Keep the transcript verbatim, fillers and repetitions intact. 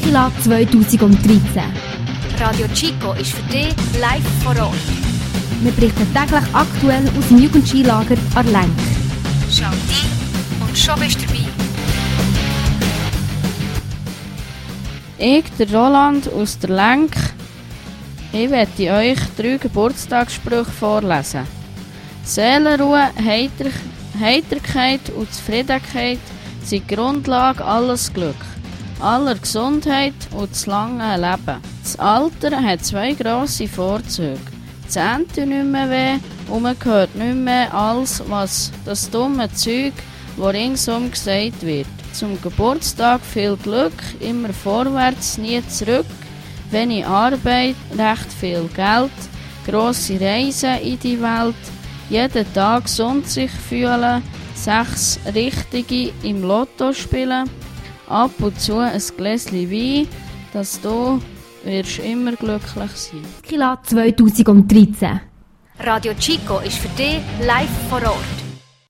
Skila zwanzig dreizehn. Radio Chico ist für dich live vor Ort. Wir berichten täglich aktuell aus dem Jugendskilager an Lenk. Schau rein und schon bist du dabei. Ich, der Roland aus der Lenk, ich werde euch drei Geburtstagssprüche vorlesen. Seelenruhe, Heiter, Heiterkeit und Zufriedenheit sind die Grundlage alles Glück, aller Gesundheit und das lange Leben. Das Alter hat zwei grosse Vorzüge. Die Zähne tun nicht mehr weh und man hört nicht mehr alles, was das dumme Zeug, das ringsum gesagt wird. Zum Geburtstag viel Glück, immer vorwärts, nie zurück. Wenig Arbeit, recht viel Geld, grosse Reisen in die Welt, jeden Tag gesund sich fühlen, sechs Richtige im Lotto spielen, ab und zu ein Gläschen Wein, dass du wirst immer glücklich sein. Skila zwanzig dreizehn. Radio Chico ist für dich live vor Ort.